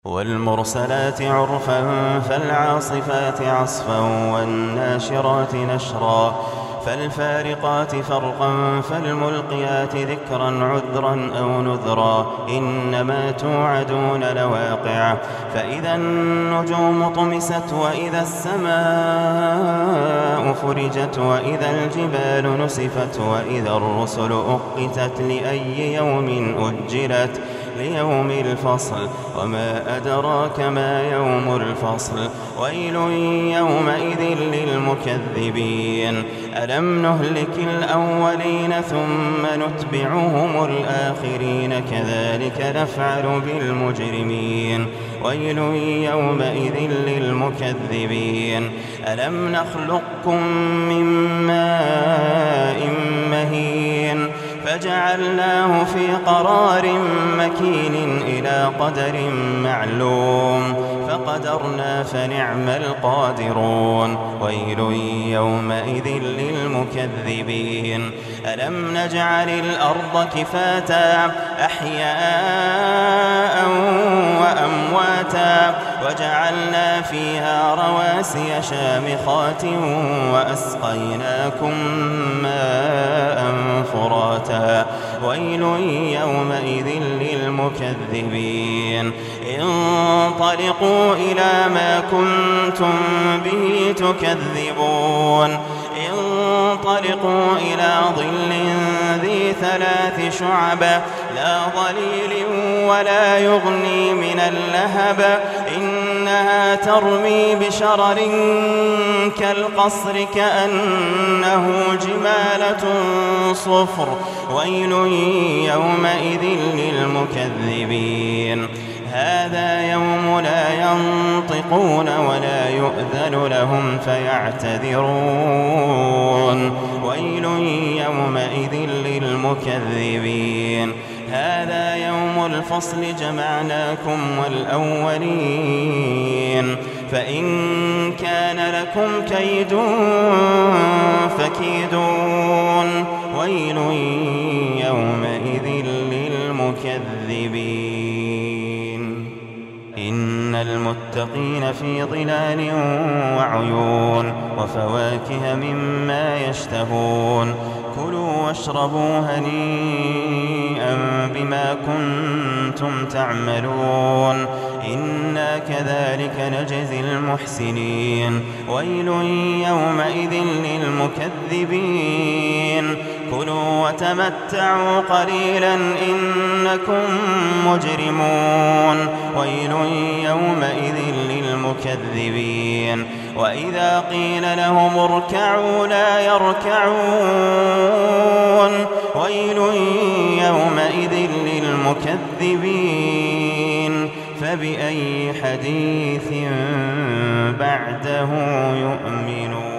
والمرسلات عرفا فالعاصفات عصفا والناشرات نشرا فالفارقات فرقا فالملقيات ذكرا عذرا أو نذرا إنما توعدون لواقع فإذا النجوم طمست وإذا السماء فرجت وإذا الجبال نسفت وإذا الرسل أقتت لأي يوم أجلت ليوم الفصل وما أدراك ما يوم الفصل ويل يومئذ للمكذبين ألم نهلك الأولين ثم نتبعهم الآخرين كذلك نفعل بالمجرمين ويل يومئذ للمكذبين ألم نخلقكم من ماء مهين فجعلناه في قرار مكين إلى قدر معلوم فقدرنا فنعم القادرون ويل يومئذ للمكذبين ألم نجعل الأرض كفاتا أحياء وأمواتا وجعلنا فيها رواسي شامخات وأسقيناكم ماء فراتا ويل يومئذ للمكذبين انطلقوا إلى ما كنتم به تكذبون انطلقوا إلى ظل ذي 3 شعب لا ظليل ولا يغني من اللهب إنها ترمي بشرر كالقصر كأنه جمالة صفر ويل يومئذ للمكذبين هذا يوم لا ينطقون ولا يؤذن لهم فيعتذرون ويل يومئذ للمكذبين هذا يوم الفصل جمعناكم والأولين فإن كان لكم كيد فكيدون ويل يومئذ للمكذبين إن المتقين في ظلال وعيون وفواكه مما يشتهون كلوا واشربوا هنيئا بما كنتم تعملون إنا كذلك نجزي المحسنين ويل يومئذ للمكذبين كلوا وتمتعوا قليلا إنكم مجرمون ويل يومئذ للمكذبين وإذا قيل لهم اركعوا لا يركعون ويل يومئذ للمكذبين فبأي حديث بعده يؤمنون.